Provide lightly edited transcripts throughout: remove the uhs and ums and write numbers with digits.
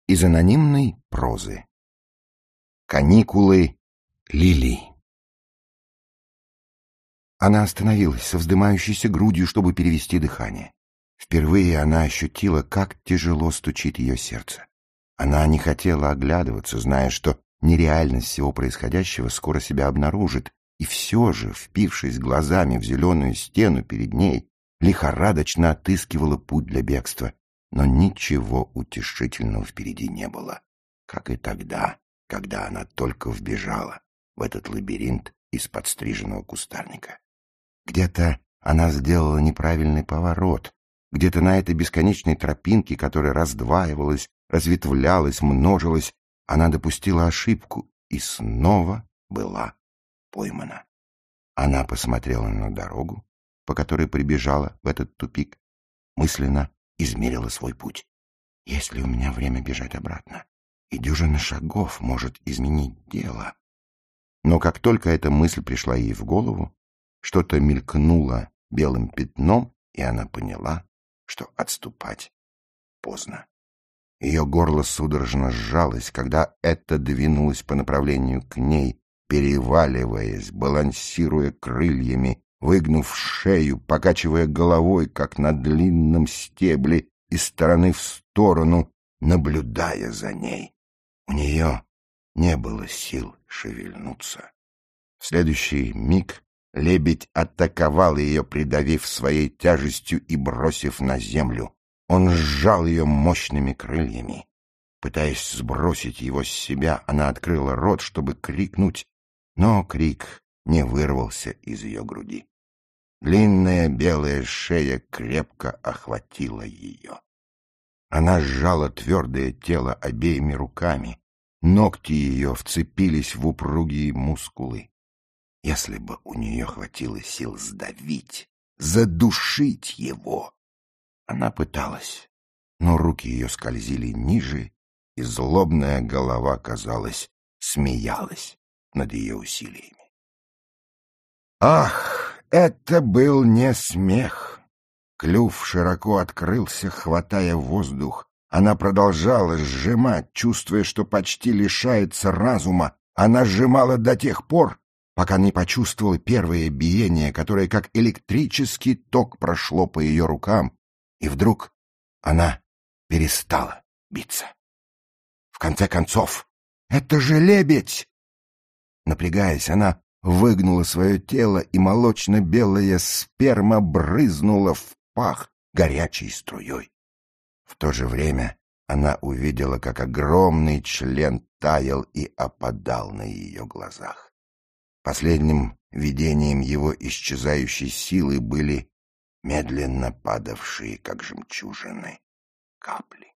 Из анонимной прозы. Каникулы Лили. Она остановилась со вздымающейся грудью, чтобы перевести дыхание. Впервые она ощутила, как тяжело стучит ее сердце. Она не хотела оглядываться, зная, что нереальность всего происходящего скоро себя обнаружит, и все же, впившись глазами в зеленую стену перед ней, лихорадочно отыскивала путь для бегства. Но ничего утешительного впереди не было, как и тогда, когда она только вбежала в этот лабиринт из подстриженного кустарника. Где-то она сделала неправильный поворот, где-то на этой бесконечной тропинке, которая раздваивалась, разветвлялась, множилась, она допустила ошибку и снова была поймана. Она посмотрела на дорогу, по которой прибежала в этот тупик, мысленно измерила свой путь. Есть ли у меня время бежать обратно? И дюжина шагов может изменить дело. Но как только эта мысль пришла ей в голову, что-то мелькнуло белым пятном, и она поняла, что отступать поздно. Ее горло судорожно сжалось, когда это двинулось по направлению к ней, переваливаясь, балансируя крыльями, выгнув шею, покачивая головой, как на длинном стебле, из стороны в сторону, наблюдая за ней. У нее не было сил шевельнуться. В следующий миг лебедь атаковал ее, придавив своей тяжестью и бросив на землю. Он сжал ее мощными крыльями. Пытаясь сбросить его с себя, она открыла рот, чтобы крикнуть, но крик не вырвался из ее груди. Длинная белая шея крепко охватила ее. Она сжала твердое тело обеими руками. Ногти ее вцепились в упругие мускулы. Если бы у нее хватило сил сдавить, задушить его. Она пыталась, но руки ее скользили ниже, и злобная голова, казалось, смеялась над ее усилиями. Ах, это был не смех! Клюв широко открылся, хватая воздух. Она продолжала сжимать, чувствуя, что почти лишается разума. Она сжимала до тех пор, пока не почувствовала первое биение, которое как электрический ток прошло по ее рукам, и вдруг она перестала биться. В конце концов, это же лебедь! Напрягаясь, она выгнула свое тело, и молочно-белая сперма брызнула в пах горячей струей. В то же время она увидела, как огромный член таял и опадал на ее глазах. Последним видением его исчезающей силы были медленно падавшие, как жемчужины, капли.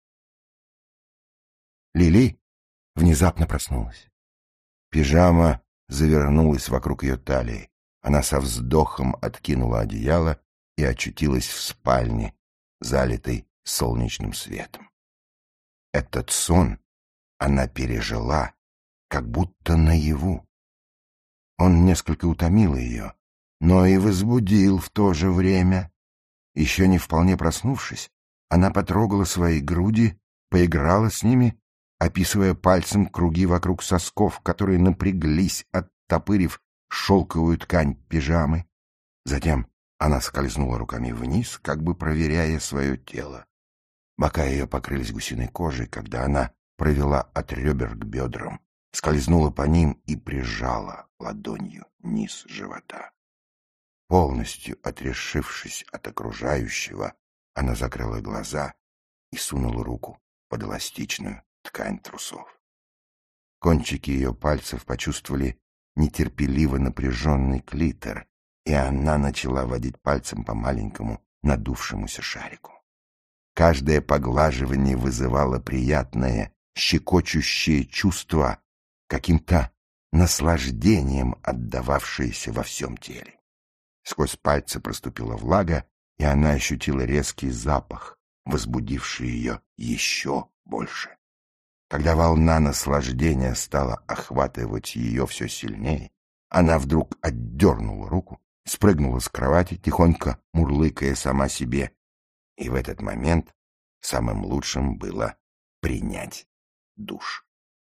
Лили внезапно проснулась. Пижама завернулась вокруг ее талии. Она со вздохом откинула одеяло и очутилась в спальне, залитой солнечным светом. Этот сон она пережила, как будто наяву. Он несколько утомил ее, но и возбудил в то же время. Еще не вполне проснувшись, она потрогала свои груди, поиграла с ними, описывая пальцем круги вокруг сосков, которые напряглись, оттопырив шелковую ткань пижамы. Затем она скользнула руками вниз, как бы проверяя свое тело. Бока ее покрылись гусиной кожей, когда она провела от ребер к бедрам, скользнула по ним и прижала ладонью низ живота. Полностью отрешившись от окружающего, она закрыла глаза и сунула руку под эластичную ткань трусов. Кончики ее пальцев почувствовали нетерпеливо напряженный клитор, и она начала водить пальцем по маленькому надувшемуся шарику. Каждое поглаживание вызывало приятное, щекочущее чувство, каким-то наслаждением отдававшееся во всем теле. Сквозь пальцы проступила влага, и она ощутила резкий запах, возбудивший ее еще больше. Когда волна наслаждения стала охватывать ее все сильнее, она вдруг отдернула руку, спрыгнула с кровати, тихонько мурлыкая сама себе. И в этот момент самым лучшим было принять душ.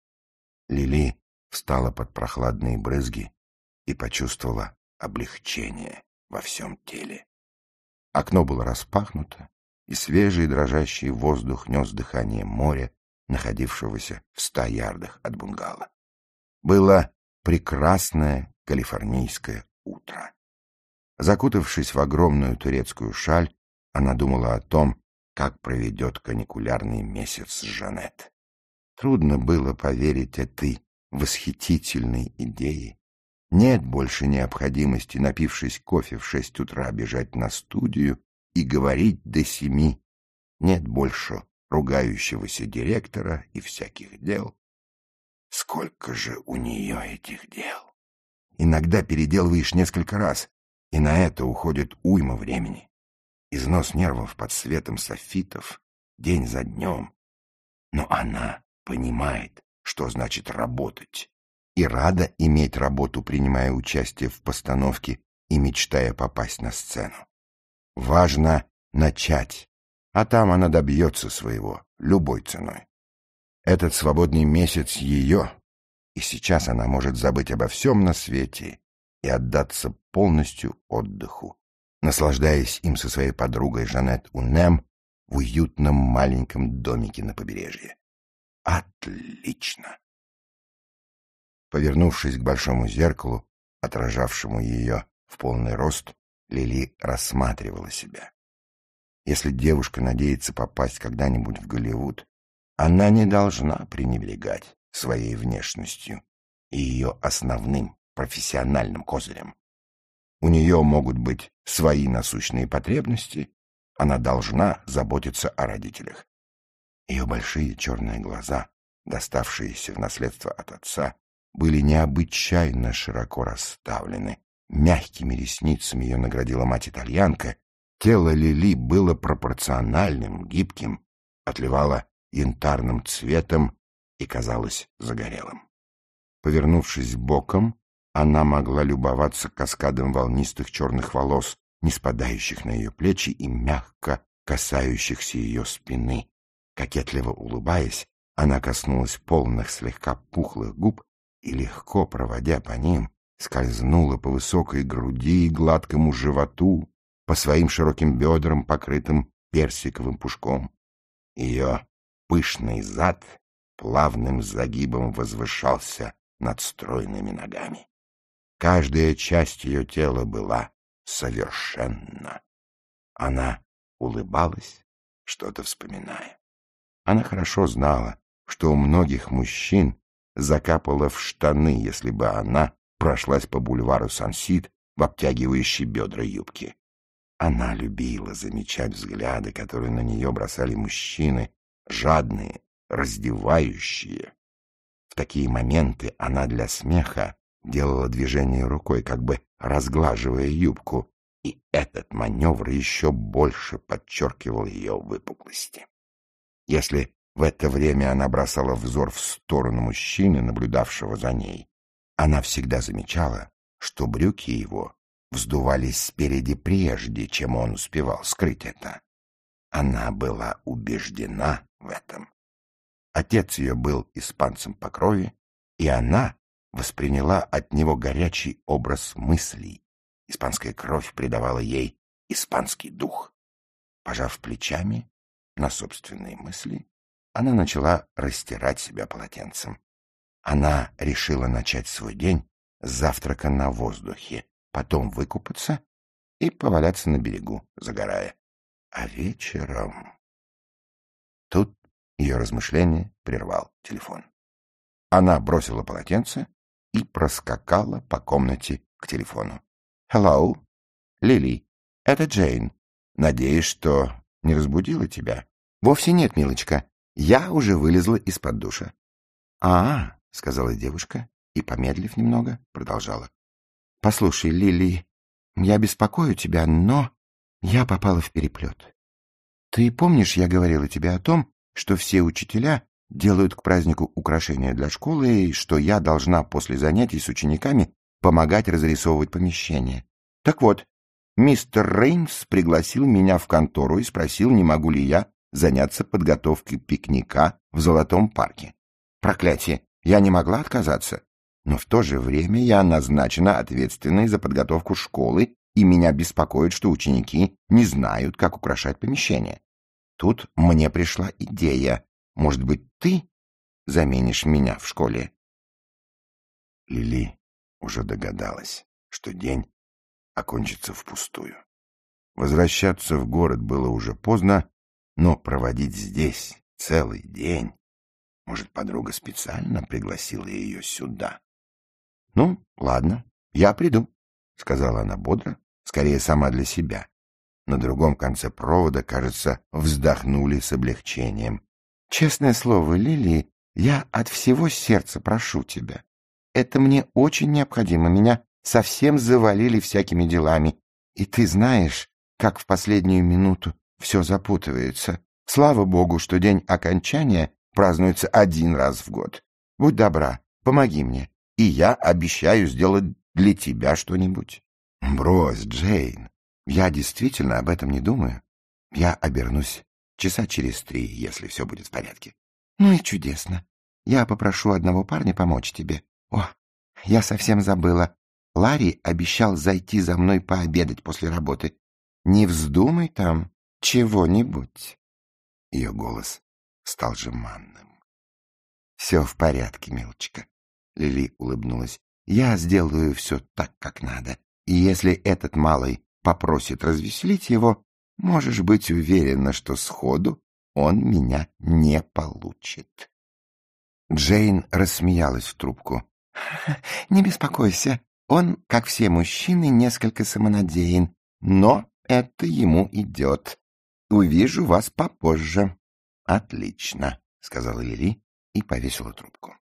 Лили встала под прохладные брызги и почувствовала облегчение во всем теле. Окно было распахнуто, и свежий дрожащий воздух нес дыхание моря, находившегося в 100 ярдах от бунгало. Было прекрасное калифорнийское утро. Закутавшись в огромную турецкую шаль, она думала о том, как проведет каникулярный месяц с Жанет. Трудно было поверить этой восхитительной идее. Нет больше необходимости, напившись кофе в 6 утра, бежать на студию и говорить до 7. Нет больше ругающегося директора и всяких дел. Сколько же у нее этих дел! Иногда переделываешь несколько раз, и на это уходит уйма времени. Износ нервов под светом софитов, день за днем. Но она понимает, что значит работать, и рада иметь работу, принимая участие в постановке и мечтая попасть на сцену. Важно начать, а там она добьется своего любой ценой. Этот свободный месяц ее, и сейчас она может забыть обо всем на свете и отдаться полностью отдыху, наслаждаясь им со своей подругой Жанет Унем в уютном маленьком домике на побережье. Отлично! Повернувшись к большому зеркалу, отражавшему ее в полный рост, Лили рассматривала себя. Если девушка надеется попасть когда-нибудь в Голливуд, она не должна пренебрегать своей внешностью и ее основным профессиональным козырем. У нее могут быть свои насущные потребности, она должна заботиться о родителях. Ее большие черные глаза, доставшиеся в наследство от отца, были необычайно широко расставлены. Мягкими ресницами ее наградила мать-итальянка. Тело Лили было пропорциональным, гибким, отливало янтарным цветом и казалось загорелым. Повернувшись боком, она могла любоваться каскадом волнистых черных волос, не спадающих на ее плечи и мягко касающихся ее спины. Кокетливо улыбаясь, она коснулась полных, слегка пухлых губ и, легко проводя по ним, скользнула по высокой груди и гладкому животу, по своим широким бедрам, покрытым персиковым пушком. Ее пышный зад плавным загибом возвышался над стройными ногами. Каждая часть ее тела была совершенна. Она улыбалась, что-то вспоминая. Она хорошо знала, что у многих мужчин закапало в штаны, если бы она прошлась по бульвару Сан-Сид в обтягивающей бедра юбке. Она любила замечать взгляды, которые на нее бросали мужчины, жадные, раздевающие. В такие моменты она для смеха делала движение рукой, как бы разглаживая юбку, и этот маневр еще больше подчеркивал ее выпуклости. Если в это время она бросала взор в сторону мужчины, наблюдавшего за ней, она всегда замечала, что брюки его вздувались спереди прежде, чем он успевал скрыть это. Она была убеждена в этом. Отец ее был испанцем по крови, и она восприняла от него горячий образ мыслей. Испанская кровь придавала ей испанский дух. Пожав плечами на собственные мысли, она начала растирать себя полотенцем. Она решила начать свой день с завтрака на воздухе, потом выкупаться и поваляться на берегу, загорая. А вечером... Тут ее размышление прервал телефон. Она бросила полотенце и проскакала по комнате к телефону. «Hello, Лили, это Джейн. Надеюсь, что не разбудила тебя?» «Вовсе нет, милочка. Я уже вылезла из-под душа». — сказала девушка и, помедлив немного, продолжала. — Послушай, Лили, я беспокою тебя, но я попала в переплет. Ты помнишь, я говорила тебе о том, что все учителя делают к празднику украшения для школы и что я должна после занятий с учениками помогать разрисовывать помещение? Так вот, мистер Рейнс пригласил меня в контору и спросил, не могу ли я заняться подготовкой пикника в Золотом парке. Проклятие! Я не могла отказаться. Но в то же время я назначена ответственной за подготовку школы, и меня беспокоит, что ученики не знают, как украшать помещение. Тут мне пришла идея. Может быть, ты заменишь меня в школе? Лили уже догадалась, что день окончится впустую. Возвращаться в город было уже поздно, но проводить здесь целый день... Может, подруга специально пригласила ее сюда? — Ну, ладно, я приду, — сказала она бодро, скорее сама для себя. На другом конце провода, кажется, вздохнули с облегчением. — Честное слово, Лили, я от всего сердца прошу тебя. Это мне очень необходимо. Меня совсем завалили всякими делами. И ты знаешь, как в последнюю минуту все запутывается. Слава богу, что день окончания празднуется один раз в год. Будь добра, помоги мне, и я обещаю сделать для тебя что-нибудь. Брось, Джейн, я действительно об этом не думаю. Я обернусь часа через 3, если все будет в порядке. Ну и чудесно. Я попрошу одного парня помочь тебе. О, я совсем забыла. Ларри обещал зайти за мной пообедать после работы. Не вздумай там чего-нибудь. Ее голос стал жеманным. — Все в порядке, милочка. Лили улыбнулась. — Я сделаю все так, как надо. И если этот малый попросит развеселить его, можешь быть уверена, что сходу он меня не получит. Джейн рассмеялась в трубку. — Не беспокойся, он, как все мужчины, несколько самонадеян, но это ему идет. Увижу вас попозже. — Отлично, — сказала Лили и повесила трубку.